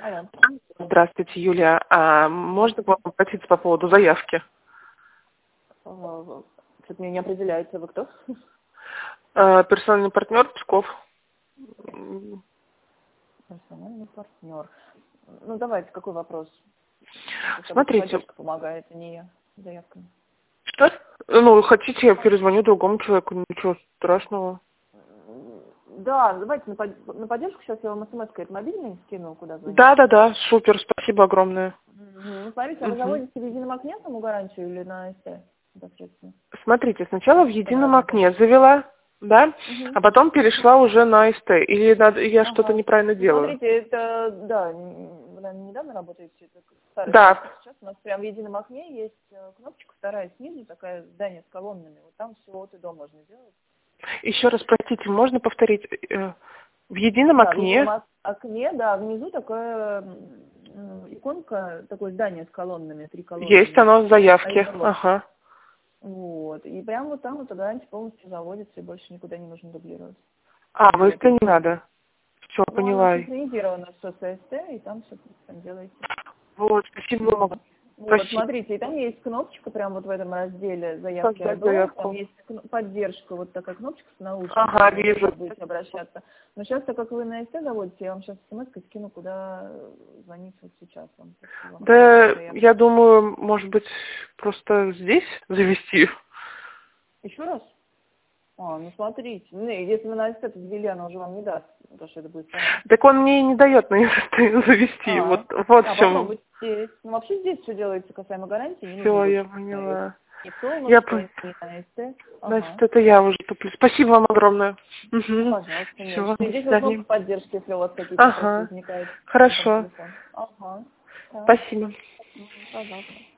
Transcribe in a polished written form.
Алло. Здравствуйте, Юлия. А можно к вам обратиться по поводу заявки? Что-то мне не определяется. Вы кто? Персональный партнер Псков. Персональный партнер. Ну, давайте, какой вопрос? Смотрите. Поддержка помогает, а не я заявками. Что? Ну, хотите, я перезвоню другому человеку, ничего страшного. Да, давайте на поддержку. Сейчас я вам смс-кой мобильный скину, куда звонить. Да, супер, спасибо огромное. Ну, смотрите, а вы заводите в едином окне саму гарантию или на СТ непосредственно? Смотрите, сначала в едином окне завела, да, а потом перешла уже на СТ. Или я что-то неправильно делаю? Смотрите, это, да, вы, наверное, недавно работаете, это старый Да. способ. Сейчас у нас прямо в едином окне есть кнопочка вторая снизу, такая здание с колоннами. Вот там всего от и до можно сделать. Еще раз, простите, можно повторить? В едином окне? В едином окне, да, внизу такая иконка, такое здание с колоннами, 3 колонны. Есть оно в заявке. Ага. Вот. И прямо вот там вот гарантия полностью заводится, и больше никуда не нужно дублироваться. В СТ не надо. Все, поняла. Она синхронизирована все с СТ, и там все там делаете. Вот, спасибо вам. Вот, смотрите, и там есть кнопочка прямо вот в этом разделе заявки. Там есть поддержка, вот такая кнопочка с наушниками. Ага, вижу. Будете обращаться. Но сейчас, так как вы на СТ заводите, я вам сейчас смс-кой скину, куда звонить вот сейчас вам. Да, я думаю, может быть, просто здесь завести. Еще раз? Ну смотрите, если вы на СТ завели, она уже вам не даст, потому что это будет понятно. Так он мне и не дает на СТ завести. Вот в чем. Попробуйте здесь. Ну вообще здесь все делается касаемо гарантии. Все, я поняла. Значит, это я уже туплю. Спасибо вам огромное. Пожалуйста, Все, здесь кнопка поддержки, если у вас какие-то вопросы возникают. Хорошо. Ага. Спасибо. Пожалуйста.